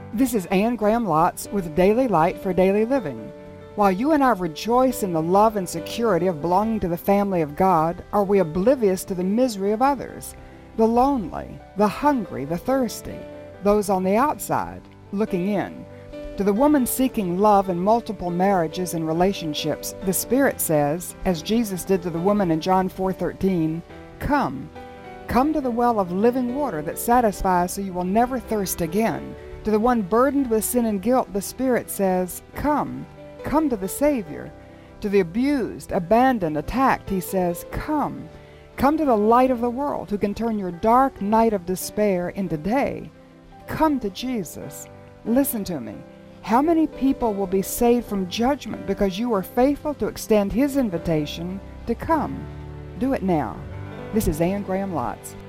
This is Anne Graham Lotz with Daily Light for Daily Living. While you and I rejoice in the love and security of belonging to the family of God, are we oblivious to the misery of others, the lonely, the hungry, the thirsty, those on the outside, looking in? To the woman seeking love in multiple marriages and relationships, the Spirit says, as Jesus did to the woman in John 4:13, "Come, come to the well of living water that satisfies so you will never thirst again." To the one burdened with sin and guilt, the Spirit says, "Come, come to the Savior." To the abused, abandoned, attacked, He says, "Come, come to the light of the world who can turn your dark night of despair into day. Come to Jesus." Listen to me. How many people will be saved from judgment because you are faithful to extend His invitation to come? Do it now. This is Anne Graham Lotz.